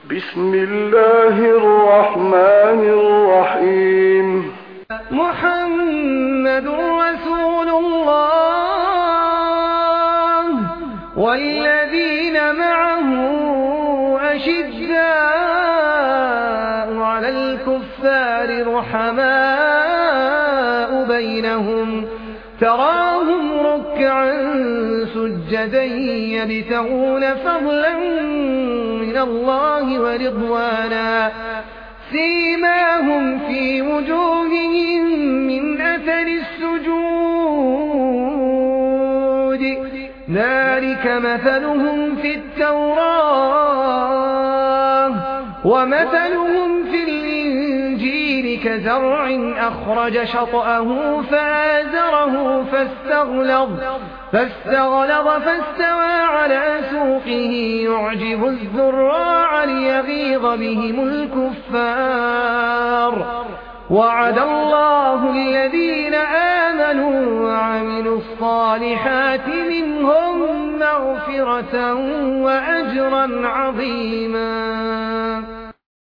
بسم الله الرحمن الرحيم. محمد رسول الله والذين معه أشداء على الكفار رحماء بينهم تراهم ركعا سجدا يبتغون فضلا من الله ورضوانا سيماهم في وجوههم من أثر السجود ذلك مثلهم في التوراة ومثلهم في الإنجيل كزرع أخرج شطأه فآزره فاستغلظ فاستوى على سوقه يعجب الزراع ليغيظ بهم الكفار وعد الله الذين آمنوا وعملوا الصالحات منهم مغفرة وأجرا عظيما.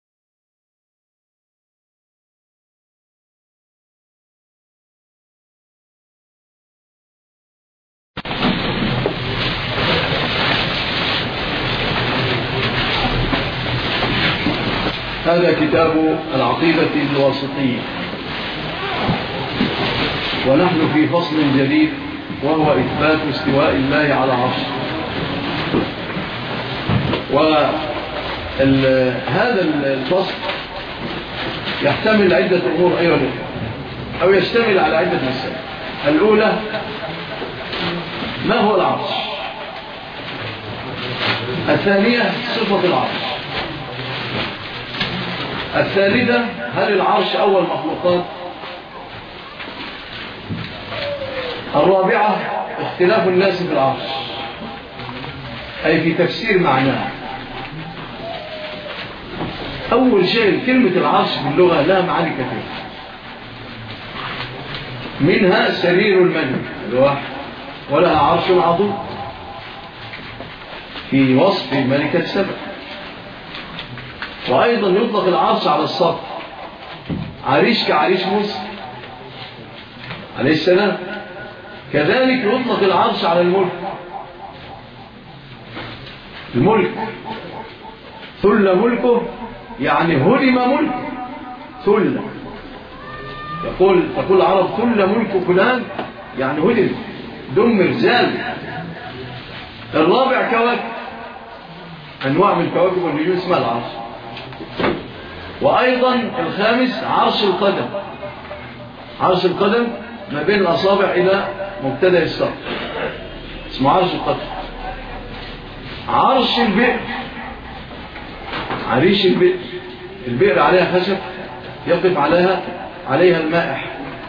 هذا كتاب العقيدة الواسطية، ونحن في فصل جديد وهو إثبات استواء الله على عرشه. وهذا الفصل يحتمل عدة أمور أيضا، أو يشتمل على عدة مسائل. الأولى، ما هو العرش؟ الثانية، صفة العرش. الثالثة، هل العرش أول مخلوقات؟ الرابعة، اختلاف الناس في العرش أي في تفسير معناه. أول شيء، كلمة العرش باللغة لها معاني كثيرة، منها سرير الملك الواحد، ولها عرش عظيم في وصف ملكة سبع. وأيضا يطلق العرش على السطح، عريش كعريش موسى عليه السلام. كذلك يطلق العرش على الملك ثل ملكه، يعني هدم ملكه. ثل، تقول العرب ثل ملك فلان، يعني هدم، دمر، زال. الرابع، كواكب، أنواع من الكواكب والنجوم اسمها العرش. وأيضا الخامس، عرش القدم. عرش القدم ما بين الأصابع إلى مبتدأ الساق، اسمه عرش القدم. عرش البئر، عريش البئر، البئر عليها خشب يقف عليها المائح.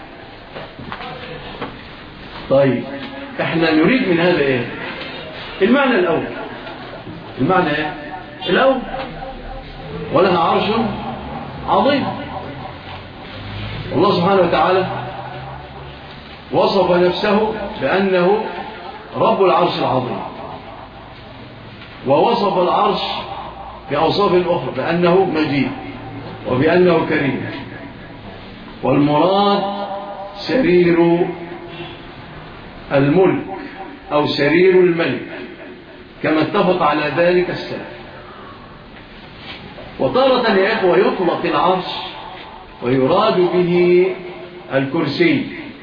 طيب، احنا نريد من هذا ايه؟ المعنى الأول. المعنى ايه الأول؟ ولها عرش عظيم. الله سبحانه وتعالى وصف نفسه بأنه رب العرش العظيم، ووصف العرش بأوصاف أخرى بأنه مجيد وبأنه كريم. والمراد سرير الملك أو سرير الملك، كما اتفق على ذلك السلف. وتارة يا إخوة يطلق العرش ويراد به الكرسي،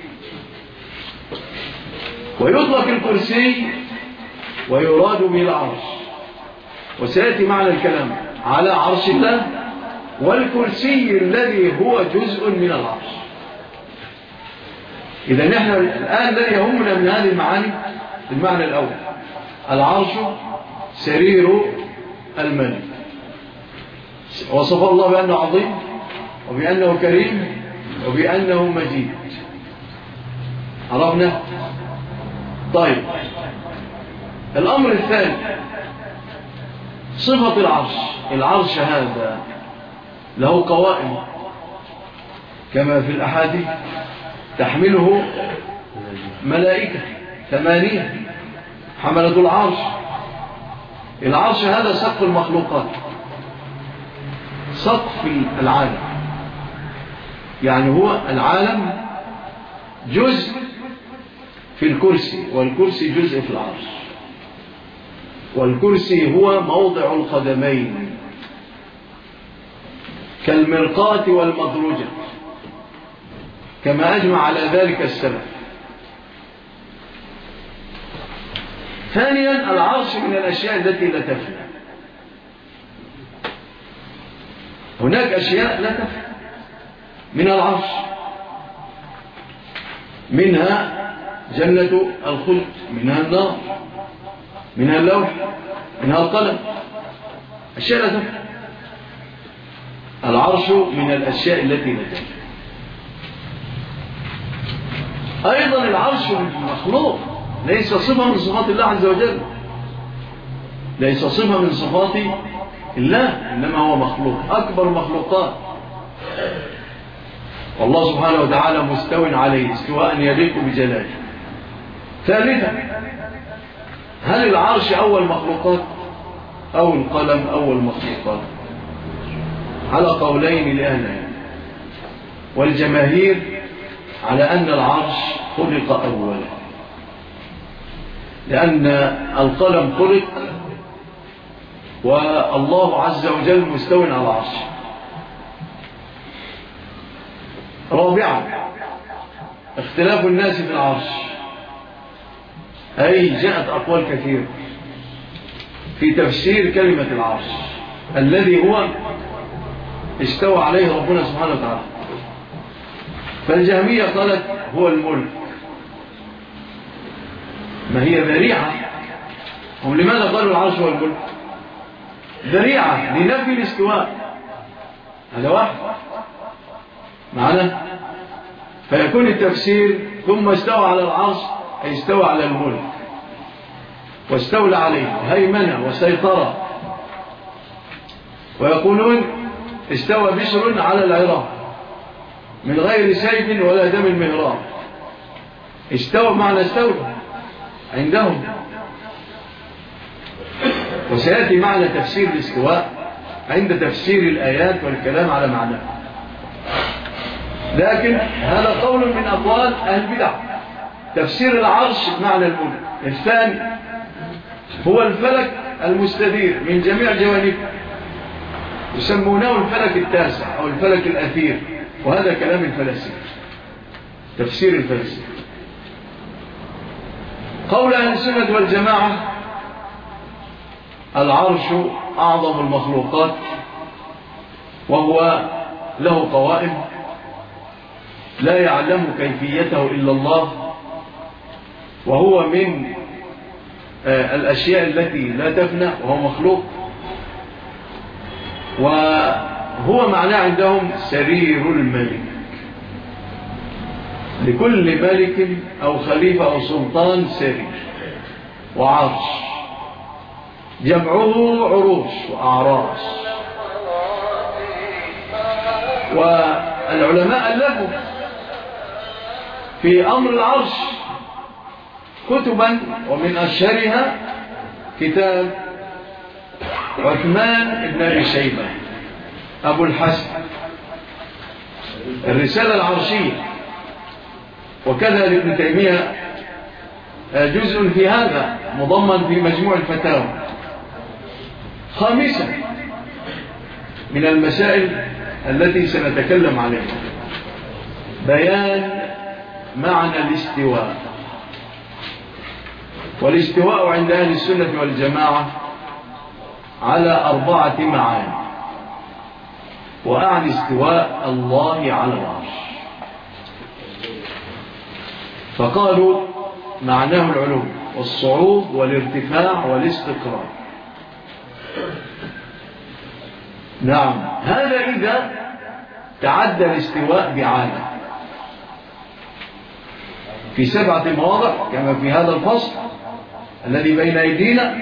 ويطلق الكرسي ويراد به العرش. وسيأتي معنى الكلام على عرش الله والكرسي الذي هو جزء من العرش. إذا نحن الآن الذي يهمنا من هذه المعاني المعنى الأول، العرش سرير الملك. وصف الله بأنه عظيم وبأنه كريم وبأنه مجيد. عرفنا؟ طيب، الأمر الثاني، صفة العرش. العرش هذا له قوائم كما في الأحاديث، تحمله ملائكة 8 حملة العرش. العرش هذا سقف المخلوقات، سقف العالم، يعني هو العالم جزء في الكرسي، والكرسي جزء في العرش، والكرسي هو موضع القدمين كالمرقاة والمدرجة، كما أجمع على ذلك السلف. ثانيا العرش من الأشياء التي لا تفنى. هناك أشياء لا تفنى من العرش، منها جنة الخلد، منها النار، منها اللوح، منها القلم، أشياء لا تفنى. العرش من الأشياء التي لا تفنى. أيضا العرش مخلوق، ليس صفة من صفات الله عز وجل، ليس صفة من صفات الله، إنما هو مخلوق، أكبر مخلوقات، والله سبحانه وتعالى مستوٍ عليه استواء يليق بجلاله. ثالثا هل العرش أول مخلوقات أو القلم أول مخلوقات؟ على قولين لأهل العلم، والجماهير على أن العرش خلق أولا، لأن القلم خلق والله عز وجل مستوٍ على العرش. رابعا اختلاف الناس في العرش، أي جاءت أقوال كثيرة في تفسير كلمة العرش الذي هو استوى عليه ربنا سبحانه وتعالى. فالجهمية قالت هو الملك، ما هي ذريعة. هم لماذا قالوا العرش هو الملك؟ ذريعة لنفي الاستواء، هذا واحد معنا. فيكون التفسير ثم استوى على العرش أي استوى على الملك واستولى عليه هيمنة وسيطرة. ويقولون استوى بشر على العراق من غير سيف ولا دم المهراب. استوى بمعنى استولى عندهم، وسيأتي معنى تفسير الاستواء عند تفسير الآيات والكلام على معناه. لكن هذا قول من أقوال أهل البدع، تفسير العرش بمعنى الملك. الثاني هو الفلك المستدير من جميع جوانبه، يسمونه الفلك التاسع أو الفلك الأثير، وهذا كلام الفلاسفة، تفسير الفلاسفة. قول أهل السنة والجماعة العرش أعظم المخلوقات، وهو له قوائم لا يعلم كيفيته إلا الله، وهو من الأشياء التي لا تفنى، وهو مخلوق. وهو معناه عندهم سرير الملك، لكل ملك أو خليفة أو سلطان سرير وعرش، جمعه عروش وأعراش. والعلماء ألفوا في أمر العرش كتبا، ومن أشهرها كتاب عثمان بن أبي شيبة أبو الحسن الرسالة العرشية، وكذا لابن تيمية جزء في هذا مضمن في مجموع الفتاوى. خامسا من المسائل التي سنتكلم عليها بيان معنى الاستواء. والاستواء عند أهل السنة والجماعة على 4 معاني، وأعني استواء الله على العرش. فقالوا معناه العلو والصعود والارتفاع والاستقرار. نعم، هذا إذا تعدى الاستواء بعالم في 7 مواضع كما في هذا الفصل الذي بين أيدينا.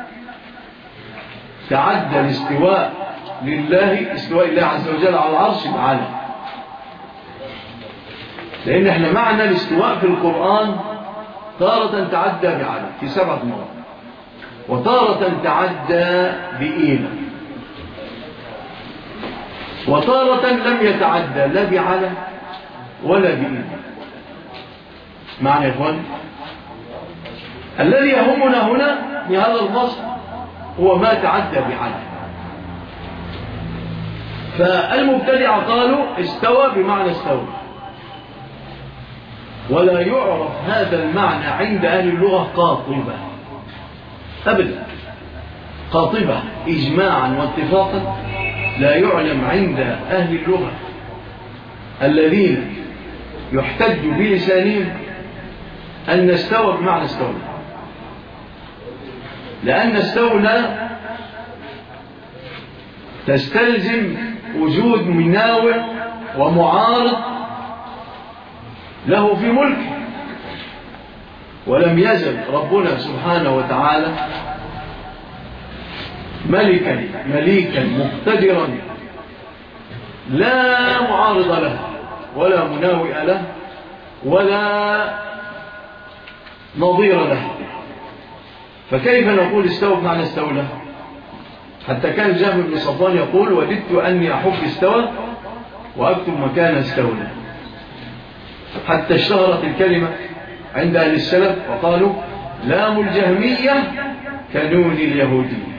تعدى الاستواء لله، استواء الله عز وجل على العرش بعالم، لأن احنا معنى الاستواء في القرآن تارة تعدى بعالم في 7 مواضع، وتارة تعدى بإيلة. وتارة لم يتعدى لا بعلى ولا بإذن. معنى يا إخوان الذي يهمنا هنا في هذا الفصل هو ما تعدى بعلى. فالمبتدع قالوا استوى بمعنى استوى، ولا يعرف هذا المعنى عند أهل اللغة قاطبة أبدا. قاطبة إجماعا واتفاقا لا يعلم عند أهل اللغة الذين يحتج بلسانهم أن استوى بمعنى استولى، لأن استولى تستلزم وجود مناوئ ومعارض له في ملكه. ولم يزل ربنا سبحانه وتعالى مليكا مقتدرا لا معارض له ولا مناوئ له ولا نظير له. فكيف نقول استوى بمعنى استولى؟ حتى كان جابر بن صفوان يقول وددت أني أحب استوى وأكتب مكان استولى. حتى اشتهرت الكلمة عند أهل السلف وقالوا لام الجهمية كنون اليهودية.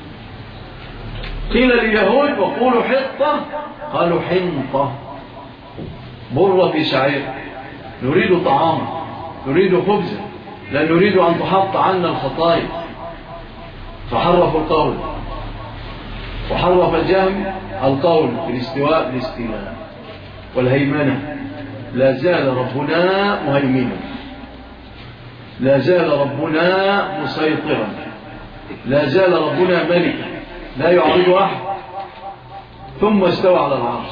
قيل لليهود وقولوا حطة قالوا حنطة. برة شعير، نريد طعاما، نريد خبزا، لا نريد أن تحط عنا الخطايا. فحرفوا القول، وحرف الجهم القول في الاستواء بالاستيلاء والهيمنة. لا زال ربنا مهيمنا، لا زال ربنا مسيطرا، لا زال ربنا ملكا لا يعرض أحد. ثم استوى على العرش،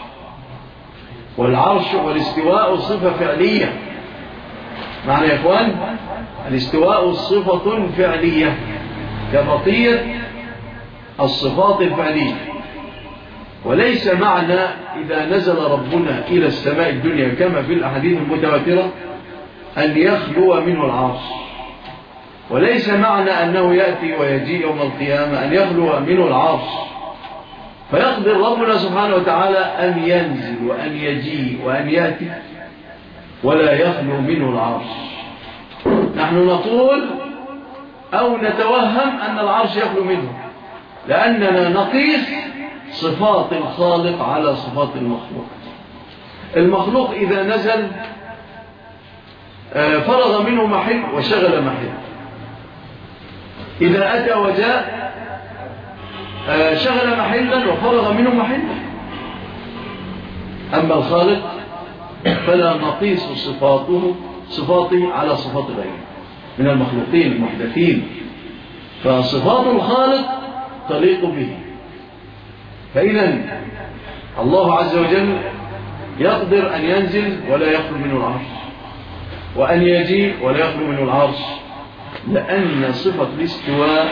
والعرش والاستواء صفة فعلية. معنى يا إخوان الاستواء صفة فعلية كبقية الصفات الفعلية، وليس معنى إذا نزل ربنا إلى السماء الدنيا كما في الأحاديث المتواترة أن يخلو منه العرش، وليس معنى أنه يأتي ويجيء يوم القيامة أن يخلو منه العرش فيقدر ربنا سبحانه وتعالى أن ينزل وأن يجيء وأن يأتي ولا يخلو منه العرش. نحن نقول أو نتوهم أن العرش يخلو منه، لأننا نقيس صفات الخالق على صفات المخلوق. المخلوق إذا نزل فرغ منه محل وشغل محل، إذا أتى وجاء شغل محلا وفرغ منه محلا. أما الخالق فلا نقيس صفاته على صفات غيره من المخلوقين المحدثين، فصفات الخالق تليق به. فإذا الله عز وجل يقدر أن ينزل ولا يخلو منه العرش، وأن يجيء ولا يخلو منه العرش، لأن صفة الاستواء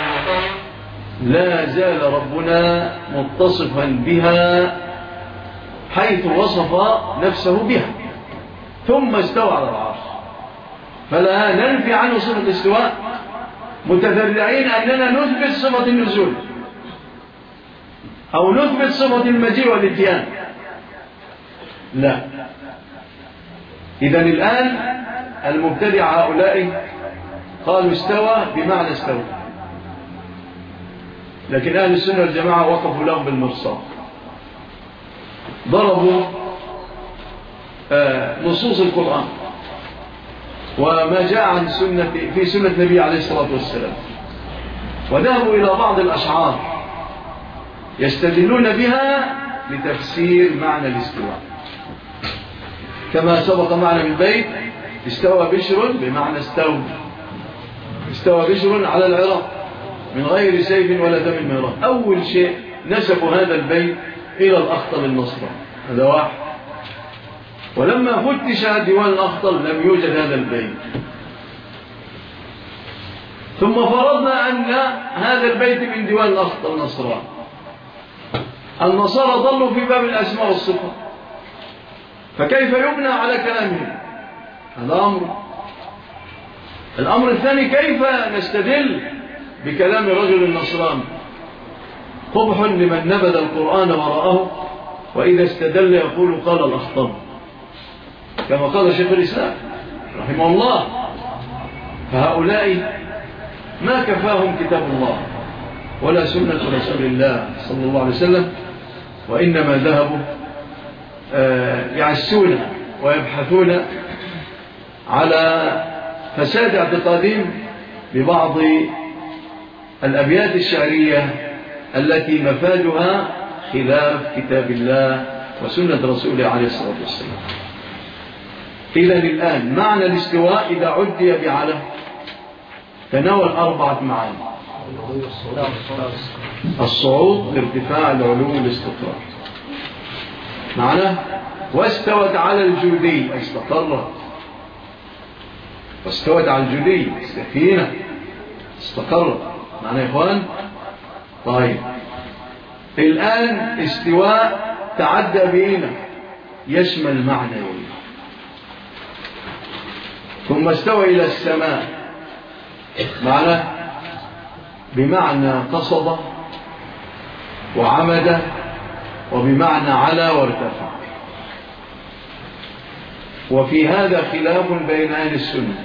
لا زال ربنا متصفا بها حيث وصف نفسه بها ثم استوى على العرش. فلا ننفي عنه صفة الاستواء متذرعين أننا نثبت صفة النزول أو نثبت صفة المجيء والاتيان، لا. إذن الآن المبتدع هؤلاء قالوا استوى بمعنى استوى، لكن أهل السنة والجماعة وقفوا لهم بالمرصاد، ضربوا نصوص القرآن وما جاء عن في سنة النبي عليه الصلاة والسلام، وذهبوا إلى بعض الأشعار يستدلون بها لتفسير معنى الاستواء، كما سبق معنا بالبيت استوى بشر بمعنى استوى، استوى بشر على العراق من غير سيف ولا دم ميراث. أول شيء نسبوا هذا البيت إلى الأخطل النصراني، هذا واحد. ولما فتش ديوان الأخطل لم يوجد هذا البيت، ثم فرضنا أن هذا البيت من ديوان الأخطل النصراني. النصارى ضلوا في باب الأسماء والصفات، فكيف يبنى على كلامهم؟ هذا أمر. الأمر الثاني كيف نستدل بكلام الرجل النصراني؟ قبح لمن نبذ القرآن وراءه وإذا استدل يقول قال الأخطب، كما قال شيخ الإسلام رحمه الله. فهؤلاء ما كفاهم كتاب الله ولا سنة رسول الله صلى الله عليه وسلم، وإنما ذهبوا يعسون ويبحثون على فساد اعتقادهم ببعض الأبيات الشعرية التي مفادها خلاف كتاب الله وسنة رسوله عليه الصلاة والسلام. إذن الآن معنى الاستواء إذا عدي بعلى تناول 4 معاني: الصعود، الارتفاع، العلو، الاستقرار. معناه واستوت على الجودي، استقرت. واستوت على الجودي، سكينة، استقرت. معناه يا إخوان؟ طيب الآن استواء تعدى بينا يشمل معنيين. ثم استوى إلى السماء، معناه بمعنى قصد وعمد، وبمعنى على وارتفع. وفي هذا خلاف بين أهل السنة.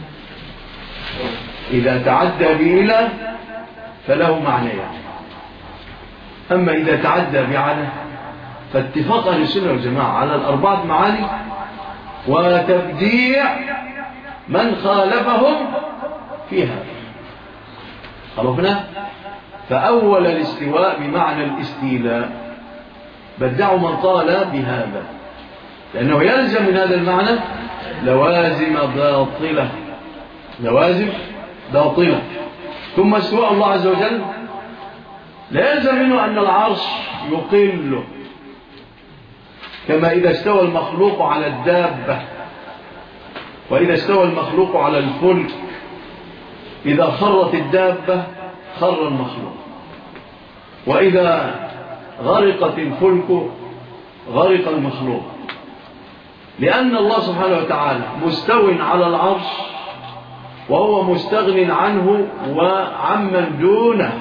إذا تعدى بإلى فله معنيان، أما إذا تعدى بعلى فاتفاق أهل السنة والجماعة على 4 معاني، وتبديع من خالفهم فيها. عرفنا؟ فأول الاستواء بمعنى الاستيلاء، بدعوا من قال بهذا، لأنه يلزم من هذا المعنى لوازم باطلة، لوازم باطلة. ثم استواء الله عز وجل لا يلزم منه أن العرش يقل، كما إذا استوى المخلوق على الدابة، وإذا استوى المخلوق على الفلك، إذا خرت الدابة خر المخلوق، وإذا غرقت الفلك غرق المخلوق، لأن الله سبحانه وتعالى مستو على العرش، وهو مستغن عنه وعمن دونه.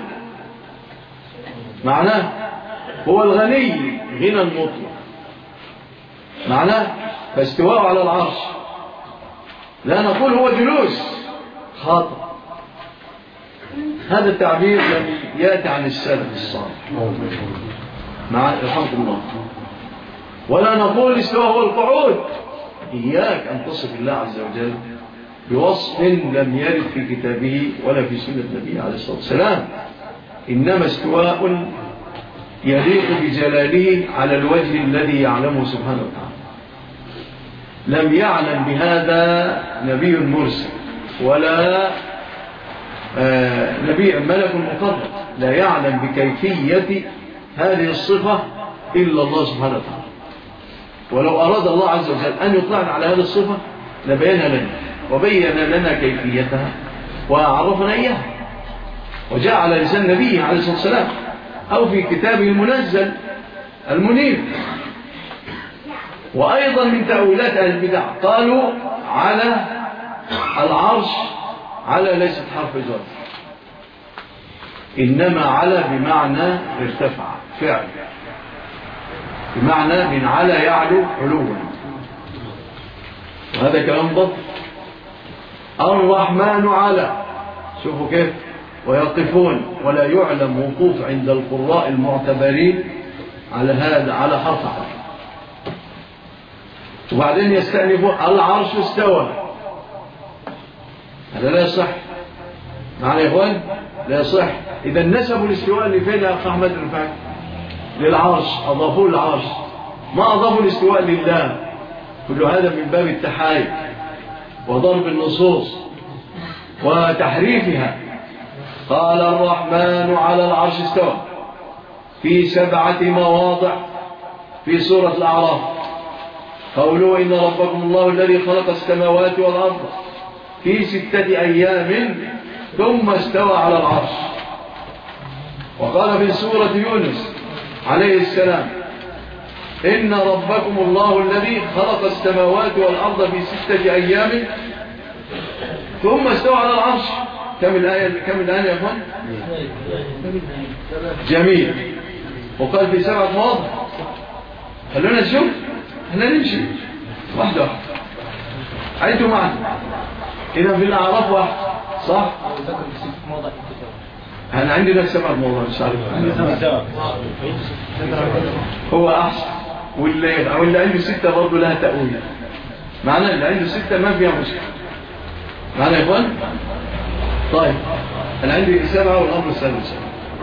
معناه هو الغني غنى المطلق. معناه فاستواء على العرش، لا نقول هو جلوس، خاطئ. هذا التعبير لم يأتي عن السلف الصالح مع رحمة الله. ولا نقول الاستواء هو القعود. إياك أن تصف الله عز وجل بوصف لم يرد في كتابه ولا في سنة النبي عليه الصلاة والسلام. إنما استواء يليق بجلاله على الوجه الذي يعلمه سبحانه وتعالى. لم يعلم بهذا نبي مرسل ولا نبي ملك مقرب، لا يعلم بكيفية هذه الصفة إلا الله سبحانه وتعالى. ولو أراد الله عز وجل أن يطلعنا على هذه الصفة لبينها لنا وبين لنا كيفيتها وعرفنا إياها، وجاء على لسان نبيه عليه الصلاة والسلام أو في كتابه المنزل المنير. وأيضا من تأويلات أهل البدع قالوا على العرش، على ليست حرف جر، إنما على بمعنى ارتفع، فعل، بمعنى من على يعلو علوا، وهذا كلام بطل. الرحمن على، شوفوا كيف، ويقفون ولا يعلم وقوف عند القراء المعتبرين على هذا، على حرف حرف. وبعدين يستأنفون العرش استوى، هذا لا يصح. معنى يا إخوان لا يصح. إذا نسبوا الاستواء اللي فين يا أخ أحمد الرفاعي للعرش، أضافوا العرش، ما أضافوا الاستواء لله. كل هذا من باب التحايل وضرب النصوص وتحريفها. قال الرحمن على العرش استوى في 7 مواضع في سورة الأعراف. قولوا إن ربكم الله الذي خلق السماوات والأرض في 6 أيام ثم استوى على العرش. وقال في سورة يونس عليه السلام إن ربكم الله الذي خلق السماوات والأرض في 6 أيام ثم استوى على العرش. كم الآية يا أخوان؟ جميل. وقال في 7 مواضع. خلونا نشوف، احنا نمشي واحدة واحدة. عيدوا معنا. إذا في الأعراف واحد صح؟ أنا عندي لك 7 مواضع مش عارف. هو أحسن. واللي عنده 6 برضه لها تأويل. معنى اللي عنده 6 ما فيها مشكلة. معنا يا إخوان؟ طيب أنا عندي 7 والأمر السادس.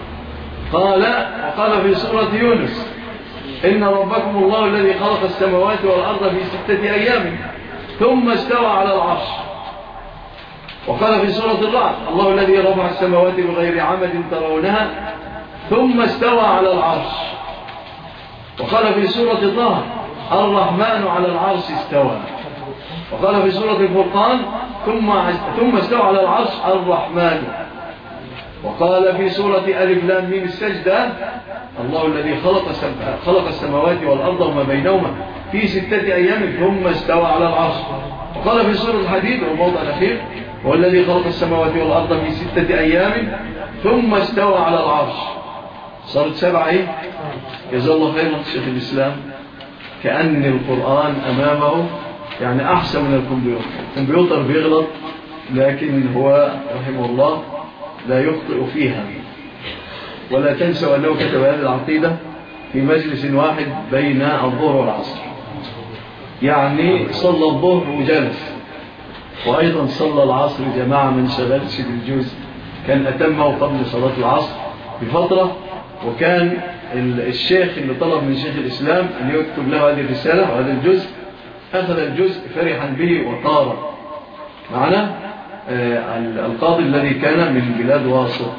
وقال في سورة يونس إن ربكم الله الذي خلق السماوات والأرض في 6 أيام ثم استوى على العرش. وقال في سورة الرعد الله الذي رفع السماوات بغير عمد ترونها ثم استوى على العرش. وقال في سورة طه الرحمن على العرش استوى. وقال في سورة الفرقان ثم استوى على العرش الرحمن. وقال في سورة ألف لام ميم السجدة الله الذي خلق السماوات والأرض وما بينهما في 6 أيام ثم استوى على العرش. وقال في سورة الحديد والموضع الأخير هو الذي خلق السماوات والأرض في 6 أيام ثم استوى على العرش. صارت 7 ايه؟ جزاه الله خيرا شيخ الإسلام. كأن القرآن أمامه يعني أحسن من الكمبيوتر. الكمبيوتر بيغلط لكن هو رحمه الله لا يخطئ فيها. ولا تنسوا أنه كتب هذه العقيدة في مجلس واحد بين الظهر والعصر، يعني صلى الظهر وجلس، وأيضا صلى العصر جماعة من شغلش بالجزء، كان أتمه قبل صلاة العصر بفترة. وكان الشيخ اللي طلب من شيخ الإسلام أن يكتب له هذه الرسالة وهذا الجزء أخذ الجزء فرحا به وطار معنا القاضي الذي كان من بلاد واسط،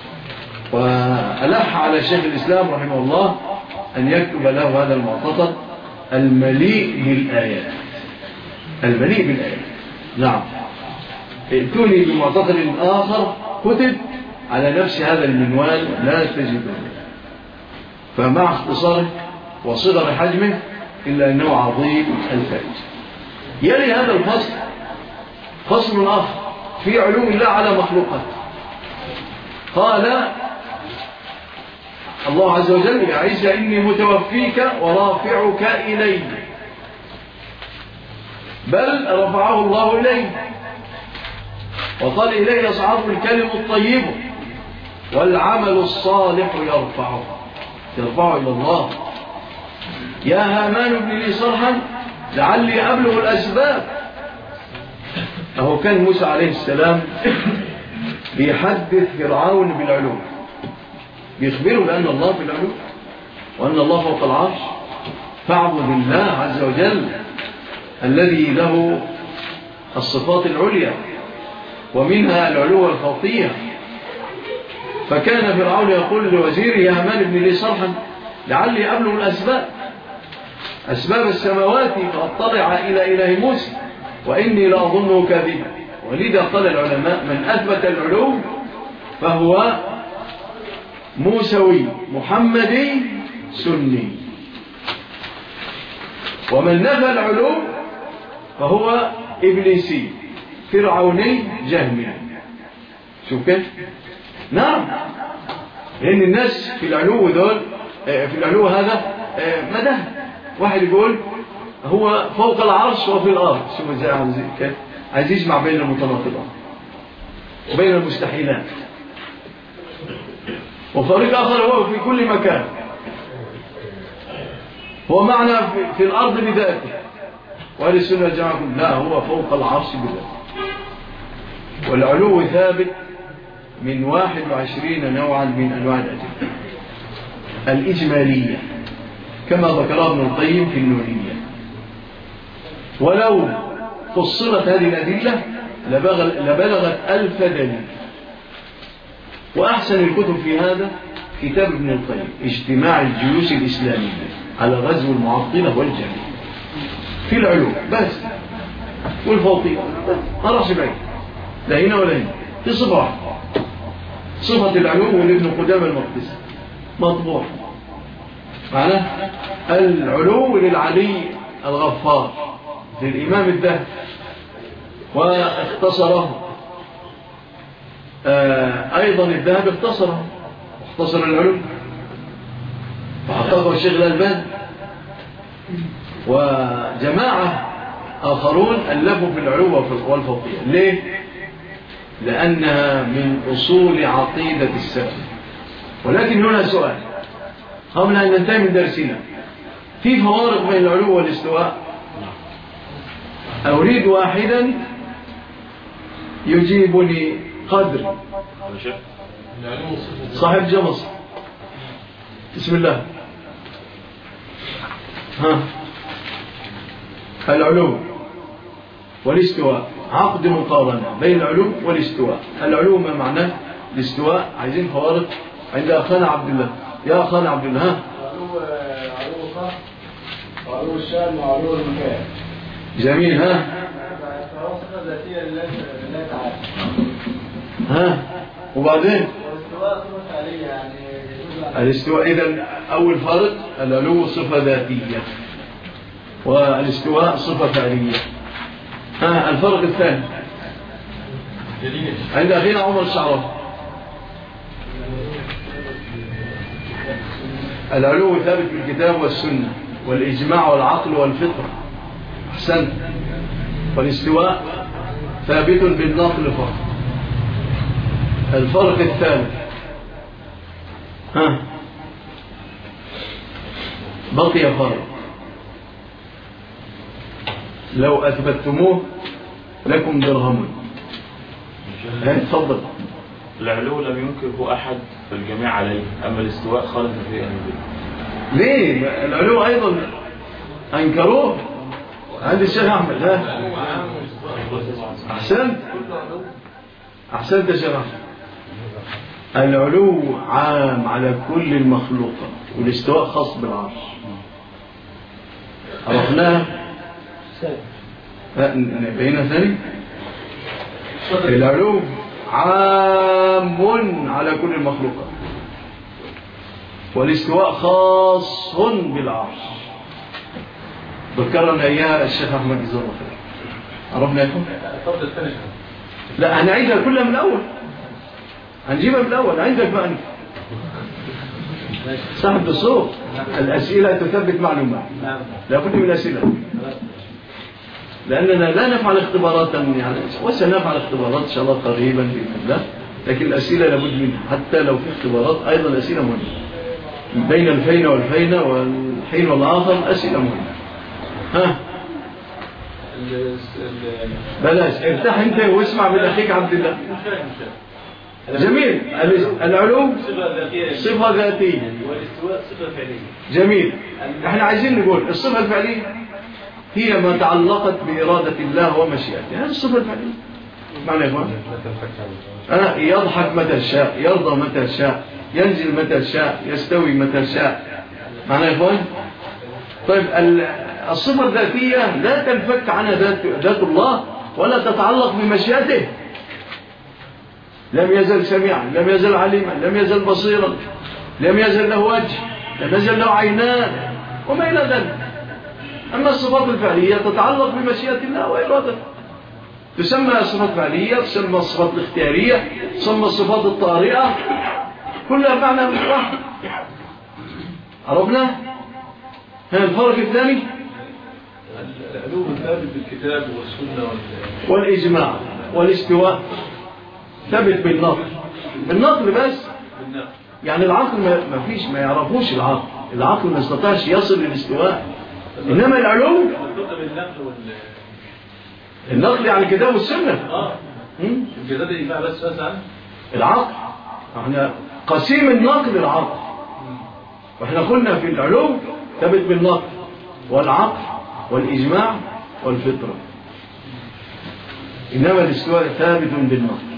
وألح على شيخ الإسلام رحمه الله أن يكتب له هذا المعتقد المليء بالآيات. المليء بالآيات. نعم. ائتوني بمعتقد آخر كتب على نفس هذا المنوال لا تجده، فمع اختصاره وصغر حجمه إلا أنه عظيم الفائدة. يلي هذا الفصل فصل آخر في علوم الله على مخلوقات. قال الله عز وجل يا عيسى إني متوفيك ورافعك إلي، بل رفعه الله إليه وقال إليه يصعد الكلم الطيب والعمل الصالح يرفعه إلى الله. يا هامان ابن لي صرحا لعلي أبلغ الأسباب. أهو كان موسى عليه السلام بيحدث فرعون بالعلوم، بيخبره بأن الله في العلوم وأن الله فوق العرش، فاعبد الله عز وجل الذي له الصفات العليا ومنها العلو الفوقية. فكان فرعون يقول لوزيره يا هامان ابن لي صرحا لعلي أبلغ الأسباب، أسباب السماوات فأطلع إلى إله موسى وإني لأظنه كاذبا. ولذا قال العلماء من أثبت العلو فهو موسوي محمدي سني، ومن نفى العلو فهو إبليسي فرعوني جهمي. شوف كيف؟ نعم، لأن الناس في العلو دول في العلو هذا مدى واحد يقول هو فوق العرش وفي الأرض. شوف ازاي عايز يجمع بين المتناقضات وبين المستحيلات. وفريق آخر هو في كل مكان، هو معنى في الأرض بذاته، وأهل السنة والجماعة لا، هو فوق العرش بذاته. والعلو ثابت من 21 نوعا من أنواع الأدلة الإجمالية كما ذكرها ابن القيم في النونية. ولو فصلت هذه الأدلة لبلغت 1000 دليل. وأحسن الكتب في هذا كتاب ابن القيم اجتماع الجيوش الإسلامية على غزو المعطلة والجهمية في العلوم بس والفوقية، ما راحش بعيد لا هنا ولا هنا، في صفة واحدة، صفة العلوم لابن قدامى المقدسي مطبوع معناه العلو للعلي الغفار للإمام الذهبي، واختصره أيضا الذهب اختصر العلو وحققه الشيخ الألباني وجماعة آخرون ألفوا في العلو والفوقية. ليه؟ لأنها من أصول عقيدة السلف. ولكن هنا سؤال قبل أن ننتهي من درسنا، في فوارق بين العلو والاستواء؟ أريد واحدا يجيبني قدر صاحب جمص. بسم الله. العلو والاستواء عقد مقارنة بين العلو والاستواء. العلو ما معناه؟ الاستواء عايزين فوارق عند أخانا عبد الله. يا أخانا عبد الله. علو الخط وعلو الشأن وعلو المكان. جميل. صفة ذاتية لله تعالى. وبعدين والاستواء صفة فعلية يعني الاستواء. إذن أول فارق العلو صفة ذاتية والاستواء صفة فعلية. الفرق الثاني عند أخينا عمر الشعراوي. العلو ثابت بالكتاب والسنة والإجماع والعقل والفطرة. أحسنت. والاستواء ثابت بالنقل فقط. الفرق الثالث بقي فرق لو أثبتموه لكم درهم. تفضل. العلو لم ينكره أحد فالجميع عليه، أما الاستواء خالف فيه أهل البدع. ليه؟ العلو أيضا أنكروه عند الشيخ أحمد. أحسنت يا شيخ أحمد. العلو عام على كل المخلوقات والاستواء خاص بالعرش. عرفناها؟ بقينا ثاني. العلو عام على كل المخلوقات والاستواء خاص بالعرش. ذكرنا إياها الشيخ أحمد جزاه الله خير. عرفنا يكون؟ لا هنعيدها كلها من الأول، هنجيبها من الأول. عندك بقى أنت صاحب الصوت. الأسئلة تثبت معلومات. لا بد من الأسئلة لأننا لا نفعل اختبارات يعني، وسنفعل اختبارات إن شاء الله قريبا بإذن الله، لكن الأسئلة لابد منها. حتى لو في اختبارات أيضا الأسئلة مهمة. بين الفين والفين والحين والآخر أسئلة مهمة. بلاش افتح انت واسمع من أخيك عبد الله. جميل. العلو صفة ذاتية والاستواء صفة فعلية. جميل. احنا عايزين نقول الصفة الفعلية هي ما تعلقت بإرادة الله ومشيئته. هذه الصفة الفعلية. معنى يا يضحك متى شاء، يرضى متى شاء، ينزل متى شاء، يستوي متى شاء. معنى يا إخوان؟ طيب الصفة الذاتية لا تنفك عنها ذات الله ولا تتعلق بمشيئته. لم يزل سميعا، لم يزل عليما، لم يزل بصيرا، لم يزل له وجه، لم يزل له عينان وما إلى ذلك. أما الصفات الفعلية تتعلق بمشيئة الله وإرادته. تسمى الصفات الفعلية، تسمى الصفات الاختيارية، تسمى الصفات الطارئة، كلها معنى واحد. عرفنا؟ هذا الفرق الثاني العلو ثابت بالكتاب والسنة والإجماع. والاستواء ثابت بالنقل بس. يعني العقل ما يعرفوش العقل ما يستطيعش يصل للاستواء. إنما العلو النقل على الكتاب والسنة. الكتاب ينفع بس عن العقل. احنا قسيم النقل العقل، واحنا قلنا في العلو ثابت بالنقل والعقل والإجماع والفطرة. إنما الاستواء ثابت بالنقل.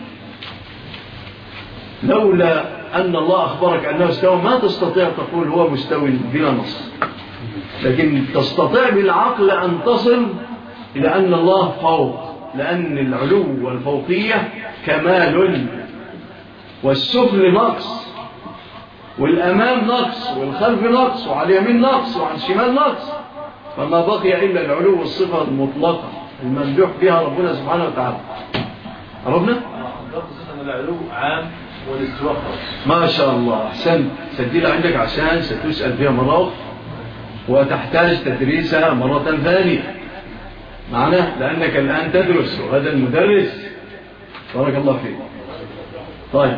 لولا أن الله أخبرك أنه استوى ما تستطيع تقول هو مستوى بلا نص، لكن تستطيع بالعقل أن تصل إلى أن الله فوق، لأن العلو والفوقية كمال، والسفل نقص، والأمام نقص، والخلف نقص، وعلى اليمين نقص، وعلى الشمال نقص. فما بقي إلا العلو والصفة المطلقة الممدوح بها ربنا سبحانه وتعالى. عرفنا؟ خصوصا العلو عام والاستواء خاص. ما شاء الله، أحسنت. سجلها عندك عشان ستسأل فيها مرة أخرى وتحتاج تدريسها مرة ثانية معنا، لأنك الآن تدرس وهذا المدرس. بارك الله فيك. طيب،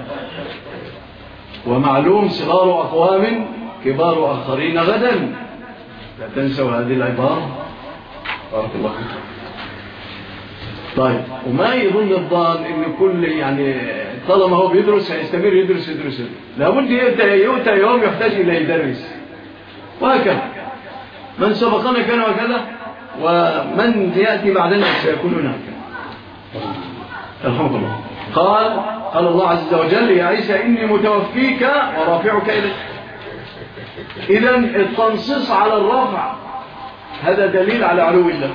ومعلوم صغار أقوام كبار آخرين غدا، لا تنسوا هذه العبارة. بارك الله فيك. طيب، وما يظن الضال إن كل يعني طالما هو بيدرس هيستمر يدرس. لابد يؤتى يوم يحتاج إلى يدرس، وهكذا من سبقنا كان وكذا، ومن يأتي بعدنا سيكون هناك. الحمد لله. قال الله عز وجل: يا عيسى إني متوفيك ورافعك إلي. إذن التنصيص على الرفع هذا دليل على علو الله.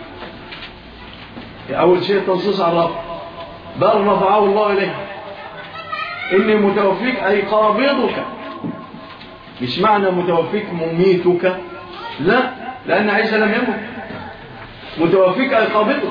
أول شيء التنصيص على الرفع، بل رفعه الله إليه. إني متوفيك أي قابضك، مش معنى متوفيك مميتك، لا، لأن عيسى لم يمت. متوفيك أي قابضك،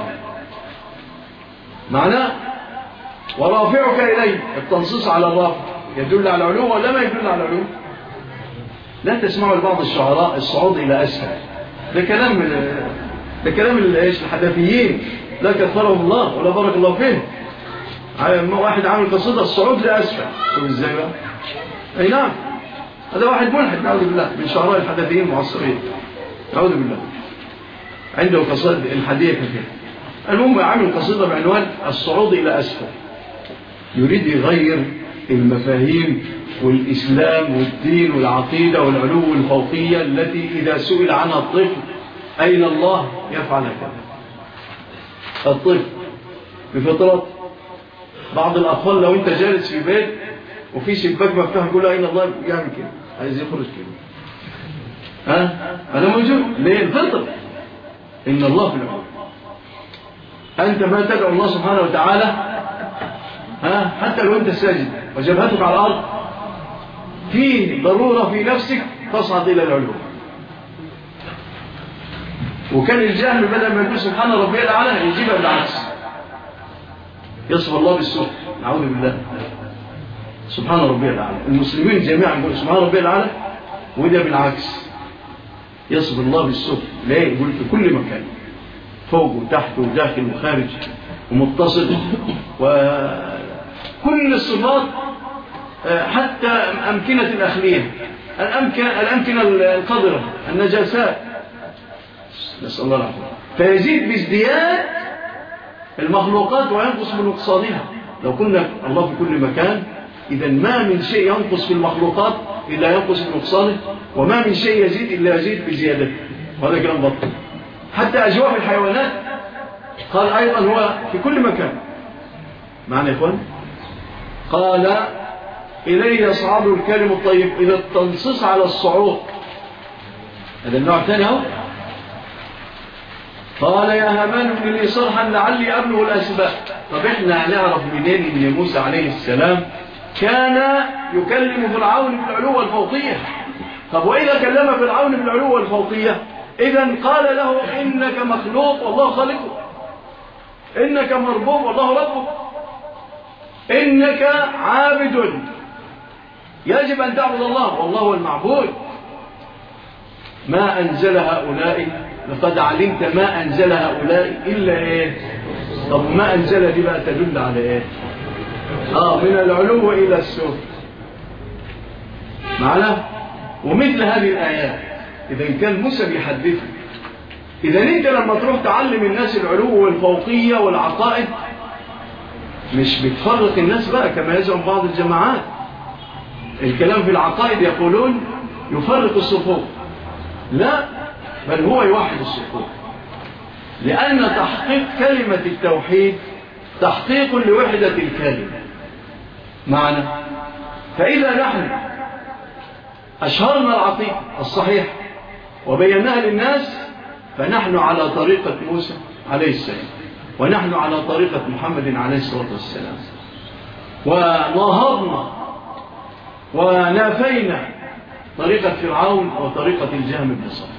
معناه ورافعك إليه. التنصيص على الرفع يدل على العلو ولا ما يدل على العلو؟ لا تسمعوا لبعض الشعراء الصعود إلى أسفل، ده كلام الحدثيين، لا كثرهم الله ولا بارك الله فيه. واحد عامل قصيدة الصعود لأسفل، تقول ازاي بقى؟ أي نعم، هذا واحد ملحد نعوذ بالله من شعراء الحدثيين المعاصرين، نعوذ بالله، عنده قصائد الحدية كثيرة. المهم عامل قصيدة بعنوان الصعود إلى أسفل، يريد يغير المفاهيم والإسلام والدين والعقيدة والعلو الفوقية التي إذا سئل عنها الطفل أين الله يفعل كذا. الطفل بفطرة بعض الأطفال لو أنت جالس في بيت وفي شباك مفتوح يقول أين الله يعمل كده، عايز يخرج كده. أنا موجود ليه؟ الفطرة إن الله في العلو. أنت ما تدعو الله سبحانه وتعالى حتى لو أنت ساجد وجبهتك على الأرض في ضرورة في نفسك تصعد إلى العلو. وكان الجهل بدل ما يقول سبحان ربي الأعلى يجيبها بالعكس، يصف الله بالسوء، نعوذ بالله. سبحان ربي الأعلى، المسلمين جميعا يقول سبحان ربي الأعلى، وده بالعكس يصف الله بالسوء. ليه؟ يقول في كل مكان، فوق وتحت وداخل وخارج ومتصل، وكل الصفات، حتى أمكنة الأخلية، الأمكنة القذرة، النجاسات، نسأل الله العافية. فيزيد بازدياد المخلوقات وينقص بنقصانها. لو كنا الله في كل مكان، إذا ما من شيء ينقص في المخلوقات إلا ينقص بنقصانه، وما من شيء يزيد إلا يزيد بزيادته. وهذا كلام باطل. حتى أجواف الحيوانات قال أيضا هو في كل مكان. معنى يا إخوان؟ قال إليه يصعد الكلم الطيب. إذا التنصيص على الصعود هذا النوع الثاني اهو. قال يا هامان ابن لي صرحا لعلي أبلغ الأسباب. طب احنا هنعرف منين ان موسى عليه السلام كان يكلم فرعون بالعلو والفوقية؟ طب وإذا كلم فرعون بالعلو والفوقية إذن قال له إنك مخلوق والله خالقك، إنك مربوب والله ربك، إنك عابد يجب أن تعبد الله والله هو المعبود. ما أنزل هؤلاء، لقد علمت ما أنزل هؤلاء إلا إيه؟ طب ما أنزل دي بقى تدل على إيه؟ من العلو إلى السفل معنا. ومثل هذه الآيات إذا كان موسى بيحدثك، إذا أنت لما تروح تعلم الناس العلو والفوقية والعقائد مش بتفرق الناس بقى كما يزعم بعض الجماعات. الكلام في العقائد يقولون يفرق الصفوف، لا، بل هو يوحد الصفوف، لأن تحقيق كلمة التوحيد تحقيق لوحدة الكلمة معنا. فإذا نحن أشهرنا العقيدة الصحيح وبيناها للناس فنحن على طريقة موسى عليه السلام، ونحن على طريقة محمد عليه الصلاة والسلام، ونهضنا ونافينا طريقة فرعون وطريقة الجهم بن صفوان.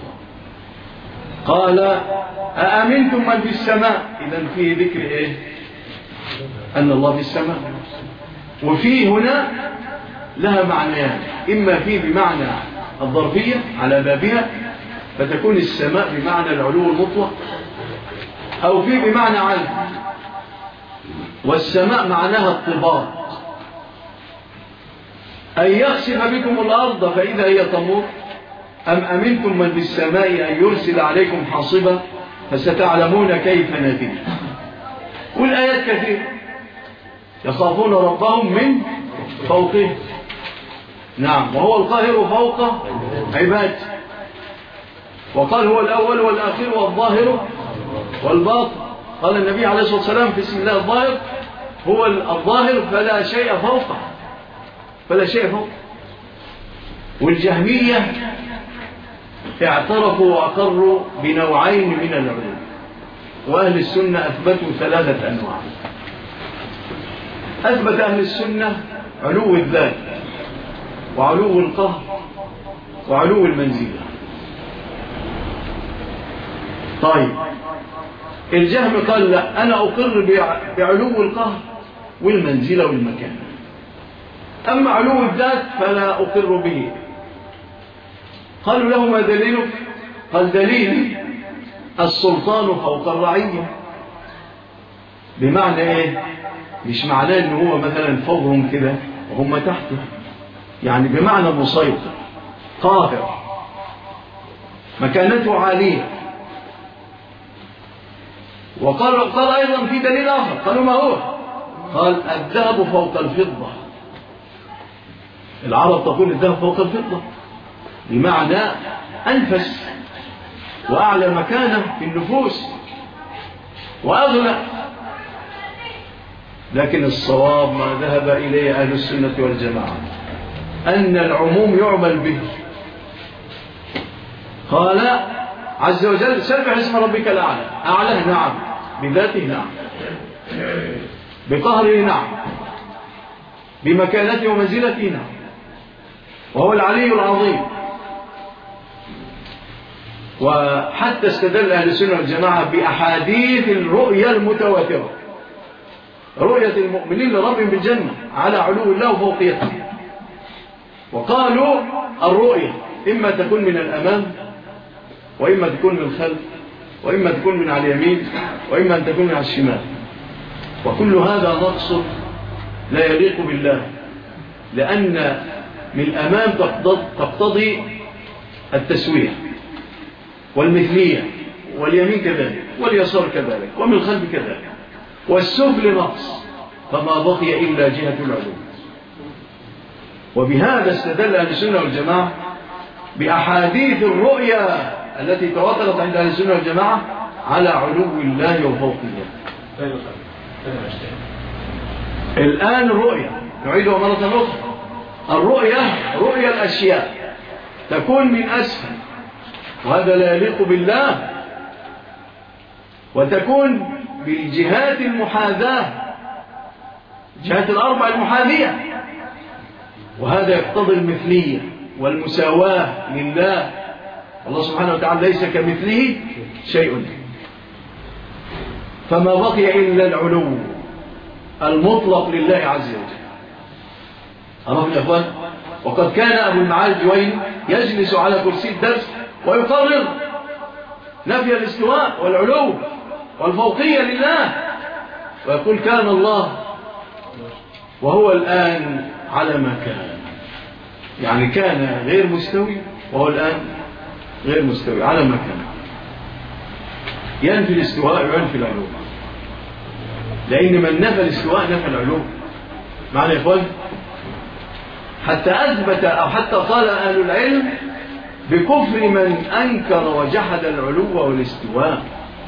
قال أأمنتم من في السماء؟ إذن فيه ذكر إيه؟ أن الله في السماء. وفي هنا لها معنيان، إما في بمعنى الظرفية على بابها فتكون السماء بمعنى العلو المطلق، أو في بمعنى علم، والسماء معناها الطباق، أن يخسف بكم الأرض فإذا هي تمور، أم أمنتم من في السماء أن يرسل عليكم حاصبا فستعلمون كيف نذير. والآيات كثيرة، يخافون ربهم من فوقهم، نعم، وهو القاهر فوق عباده، وقال هو الأول والآخر والظاهر والباطن. قال النبي عليه الصلاة والسلام في اسم الله الظاهر هو الظاهر فلا شيء فوقه، فلا شيء فوقه. والجهمية اعترفوا وأقروا بنوعين من العلوم، وأهل السنة أثبتوا 3 أنواع. أثبت أهل السنة علو الذات وعلو القهر وعلو المنزلة. طيب الجهم قال لا، أنا أقر بعلو القهر والمنزلة والمكان، أما علو الذات فلا أقر به. قالوا له ما دليلك؟ قال دليل السلطان فوق الرعية. بمعنى إيه؟ مش معناه إنه هو مثلا فوقهم كده وهم تحته، يعني بمعنى مسيطر قاهر، مكانته عالية. وقال أيضا في دليل آخر، قالوا ما هو؟ قال الذهب فوق الفضة. العرب تقول الذهب فوق الفضة بمعنى أنفس وأعلى مكانة في النفوس وأغلى. لكن الصواب ما ذهب إليه أهل السنة والجماعة أن العموم يعمل به. قال عز وجل سبح اسم ربك الأعلى، أعلاه نعم، بذاته نعم، بقهره نعم، بمكانته ومنزلته نعم، وهو العلي العظيم. وحتى استدل أهل السنة والجماعة بأحاديث الرؤيا المتواترة، رؤية المؤمنين لربهم بالجنة على علو الله وفوقيته. وقالوا الرؤيا إما تكون من الأمام وإما تكون من الخلف وإما تكون من على اليمين وإما أن تكون من على الشمال. وكل هذا نقص لا يليق بالله، لأن من الأمام تقتضي التسوية والمثلية، واليمين كذلك واليسار كذلك ومن الخلف كذلك، والسفل نقص، فما بقي إلا جهة العلو. وبهذا استدل أهل السنة والجماعة بأحاديث الرؤيا التي تواترت عند أهل السنة والجماعة على علو الله وفوقيته. الآن الرؤيا نعيدها مرة أخرى، الرؤيا رؤيا الأشياء تكون من أسفل، وهذا لا يليق بالله، وتكون بالجهات المحاذاة، جهات الأربع المحاذية، وهذا يقتضي المثلية والمساواة لله. الله سبحانه وتعالى ليس كمثله شيء، فما بقي إلا العلو المطلق لله عز وجل. عرفنا يا أخوان؟ وقد كان أبو المعالي الجويني يجلس على كرسي الدرس ويقرر نفي الاستواء والعلو والفوقية لله، ويقول كان الله وهو الآن على ما كان، يعني كان غير مستوي وهو الآن غير مستوي على ما كان. ينفي الاستواء وينفي العلو، لأن من نفى الاستواء نفى العلو. معنى يا إخوان؟ حتى أثبت أو حتى قال أهل العلم بكفر من أنكر وجحد العلو والاستواء.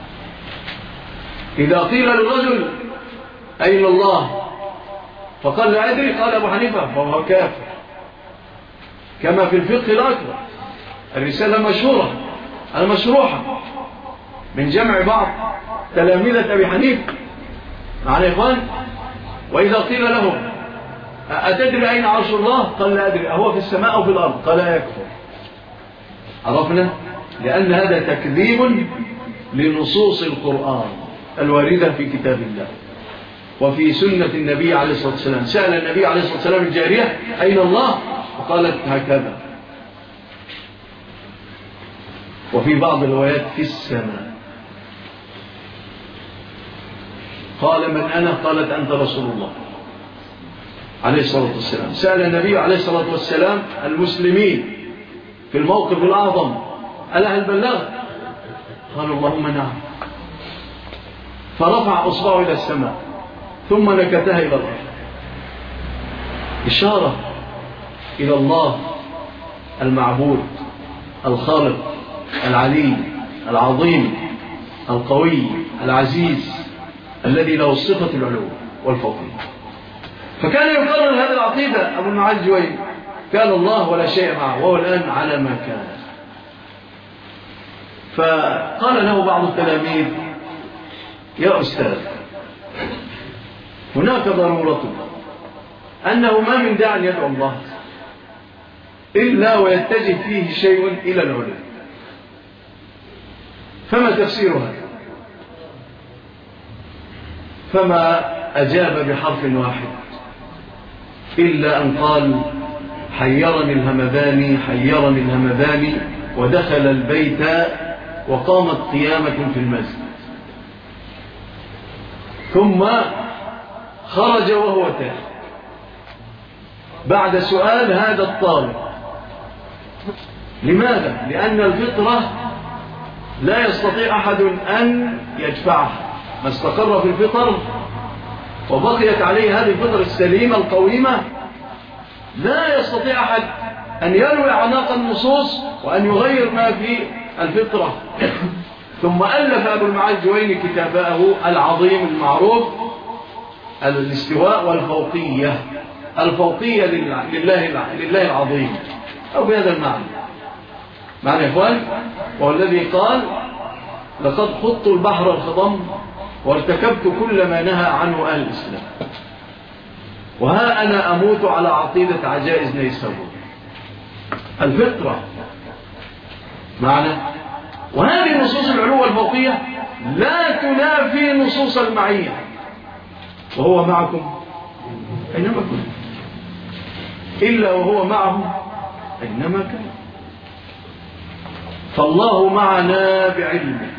إذا قيل للرجل أين الله فقال لا أدري، قال أبو حنيفة فهو كافر، كما في الفقه الأكبر الرسالة مشهورة المشروحة من جمع بعض تلاميذة أبي حنيفة. معنى يا إخوان؟ وإذا قيل له أتدري أين عرش الله؟ قال لا أدري، أهو في السماء أو في الأرض؟ قال لا يكفر. عرفنا؟ لأن هذا تكذيب لنصوص القرآن الواردة في كتاب الله. وفي سنة النبي عليه الصلاة والسلام. سأل النبي عليه الصلاة والسلام الجارية أين الله؟ وقالت هكذا. وفي بعض الروايات في السماء. قال من أنا؟ قالت أنت رسول الله عليه الصلاة والسلام. سأل النبي عليه الصلاة والسلام المسلمين في الموقف الأعظم ألا هل بلغ؟ قالوا اللهم نعم. فرفع أصبعه إلى السماء ثم نكتها إلى الأرض، إشارة إلى الله المعبود الخالق العلي العظيم القوي العزيز الذي له صفة العلو والفضل. فكان يقرر هذه العقيدة أبو المعالي الجويني، كان الله ولا شيء معه، وهو الآن على ما كان. فقال له بعض التلاميذ يا أستاذ هناك ضرورة أنه ما من داع يدعو الله إلا ويتجه فيه شيء إلى العلو، فما تفسير هذا؟ فما أجاب بحرف واحد إلا أن قال حيرني الهمداني حيرني الهمداني، ودخل البيت وقامت قيامة في المسجد، ثم خرج وهو تائب بعد سؤال هذا الطالب. لماذا؟ لأن الفطرة لا يستطيع أحد أن يدفعها، ما استقر في الفطر وبقيت عليه هذه الفطرة السليمة القويمة لا يستطيع أحد أن يلوي عناق النصوص وأن يغير ما في الفطرة. ثم ألف أبو المعالي الجويني كتابه العظيم المعروف الاستواء والفوقية. الفوقية لله العظيم، أو بهذا المعنى. معنى يا إخوان، وهو الذي قال لقد خضت البحر الخضم وارتكبت كل ما نهى عنه أهل الإسلام، وها أنا أموت على عقيدة عجائز نيسابور. الفطرة معنى. وهذه نصوص العلو والفوقية لا تنافي نصوص المعية، وهو معكم أينما كنتم، إلا وهو معهم أينما كان. فالله معنا بعلمه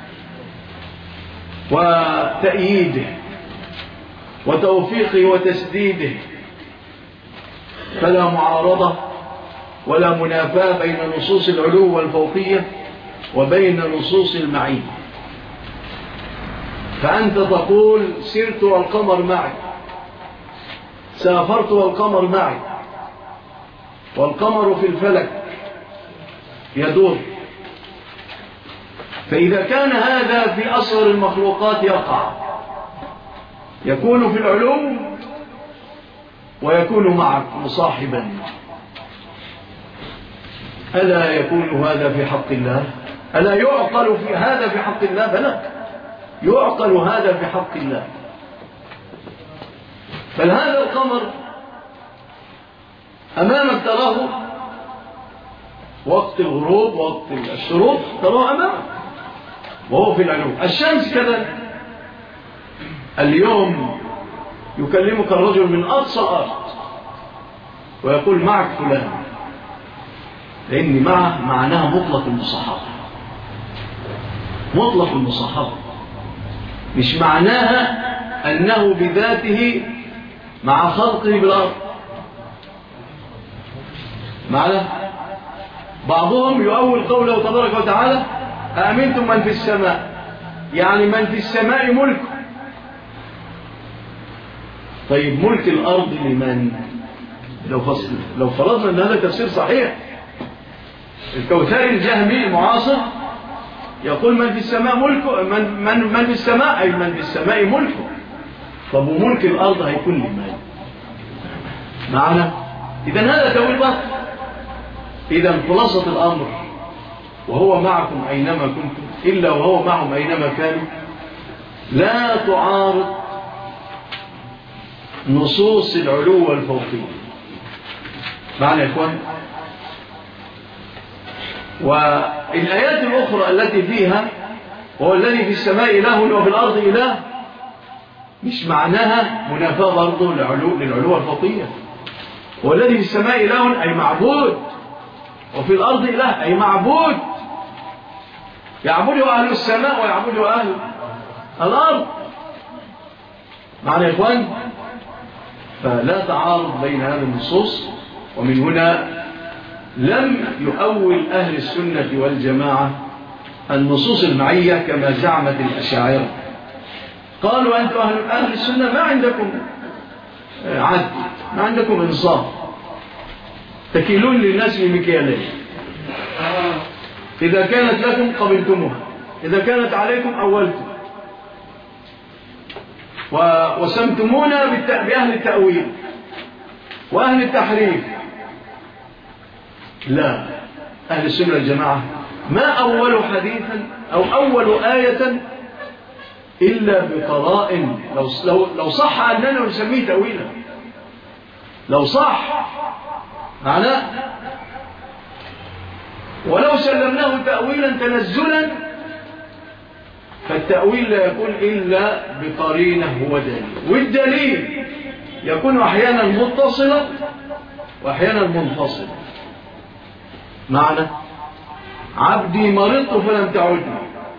وتأييده وتوفيقه وتسديده، فلا معارضة ولا منافاة بين نصوص العلو والفوقية وبين نصوص المعية. فأنت تقول سرت والقمر معي، سافرت والقمر معي، والقمر في الفلك يدور. فإذا كان هذا في أصغر المخلوقات يقع، يكون في العلو ويكون معك مصاحبا، ألا يكون هذا في حق الله؟ ألا يعقل في هذا في حق الله؟ بلى، يعقل هذا في حق الله. بل هذا القمر أمامك تراه وقت الغروب وقت الشروق، تراه أمامك وهو في العلو. الشمس كذا، اليوم يكلمك الرجل من أقصى الأرض ويقول معك فلان، لأن معه معناها مطلق المصاحبة، مطلق المصاحبة، مش معناها أنه بذاته مع خلقه بالأرض. معنى بعضهم يؤول قوله تبارك وتعالى أأمنتم من في السماء، يعني من في السماء ملكه. طيب ملك الأرض لمن؟ لو فرضنا أن هذا تفسير صحيح، الكوثري الجهمي المعاصر يقول من في السماء ملكه، من في السماء أي من في السماء ملكه. طب وملك الأرض هيكون لمن؟ معنى إذن هذا تأويل باطل. إذن خلاصة الأمر وهو معكم أينما كنتم، إلا وهو معهم أينما كانوا، لا تعارض نصوص العلو والفوقية. معنى يا إخوان. والآيات الأخرى التي فيها وهو الذي في السماء إله وفي الأرض إله، مش معناها منافاة برضه للعلو الفطية. والذي في السماء إله أي معبود، وفي الأرض إله أي معبود، يعبده أهل السماء ويعبده أهل الأرض. معنى يا إخوان، فلا تعارض بين هذه النصوص. ومن هنا لم يؤول أهل السنة والجماعة النصوص المعية كما زعمت الأشاعرة. قالوا أنتم أهل السنة ما عندكم عدل، ما عندكم إنصاف، تكيلون للناس بمكيالين، إذا كانت لكم قبلتموها، إذا كانت عليكم أولتم، وسمتمونا بأهل التأويل وأهل التحريف. لا، أهل السنة والجماعة ما أول حديثا أو أول آية إلا بقرائن. لو صح أننا نسميه تأويلا، لو صح معناه، ولو سلمناه تأويلا تنزلا، فالتأويل لا يكون إلا بقرينة ودليل، والدليل يكون أحيانا متصلا وأحيانا منفصلا. معنى عبدي مرضت فلم تعدني،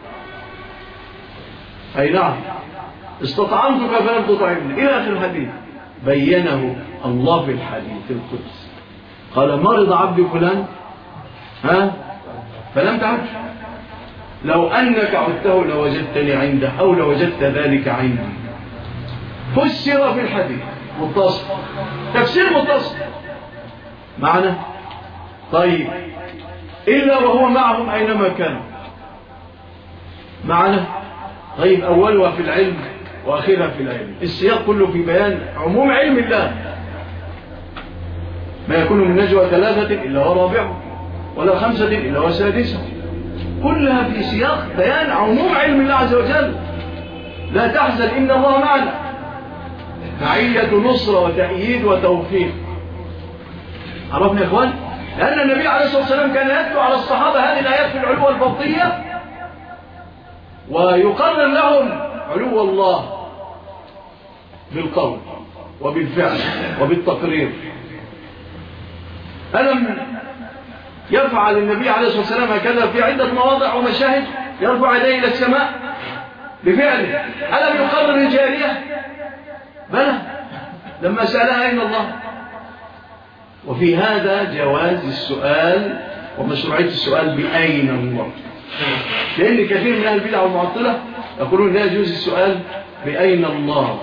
أي نعم، استطعمتك فلم تطعمني، إلى آخر الحديث. بينه الله في الحديث القدس، قال مرض عبدي فلان فلم تعد، لو أنك عدته لوجدتني عنده أو لوجدت ذلك عندي. فسر في الحديث متصل، تفسير متصل. معنى طيب إلا وهو معهم أينما كان. معنى طيب أولها في العلم وآخرها في العلم. السياق كله في بيان عموم علم الله. ما يكون من نجوى 3 إلا ورابعه، ولا 5 إلا وسادسه، كلها في سياق بيان عموم علم الله عز وجل. لا تحزن إن الله معنا، معية نصرة وتأييد وتوفيق. عرفنا يا إخوان؟ لأن النبي عليه الصلاة والسلام كان يتلو على الصحابة هذه الآيات في العلو الفطية، ويقرر لهم علو الله بالقول وبالفعل وبالتقرير. ألم يفعل النبي عليه الصلاة والسلام هكذا في عدة مواضع ومشاهد؟ يرفع يديه إلى السماء بفعله. ألم يقرر الجارية؟ بلى، لما سألها أين الله. وفي هذا جواز السؤال ومشروعية السؤال بأين الله، لأن كثير من أهل البدع والمعطلة يقولون لا يجوز السؤال بأين الله.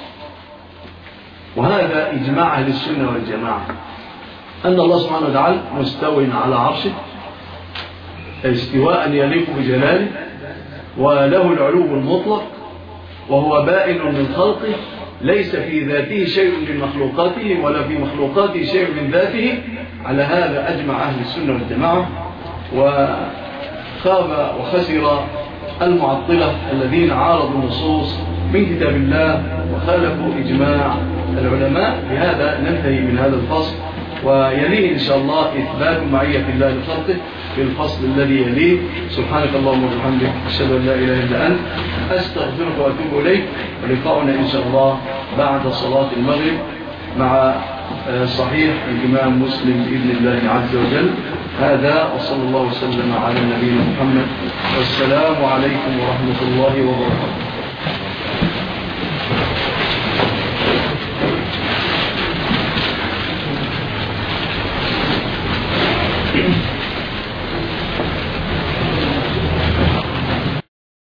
وهذا إجماع أهل السنة والجماعة أن الله سبحانه وتعالى مستوٍ على عرشه استواء يليق بجلاله، وله العلو المطلق، وهو بائن من خلقه، ليس في ذاته شيء من مخلوقاته ولا في مخلوقاته شيء من ذاته. على هذا أجمع أهل السنة والجماعة، وخاب وخسر المعطلة الذين عارضوا النصوص من كتاب الله وخالفوا إجماع العلماء. بهذا ننتهي من هذا الفصل، ويليه إن شاء الله إثبات معية الله لخلقه في الفصل الذي يليه. سبحانك اللهم وبحمدك، أشهد أن لا إله إلا أنت، أستغفرك وأتوب إليك. ولقاؤنا إن شاء الله بعد صلاة المغرب مع صحيح الإمام مسلم بإذن الله عز وجل. هذا وصلى الله وسلم على نبينا محمد، والسلام عليكم ورحمة الله وبركاته.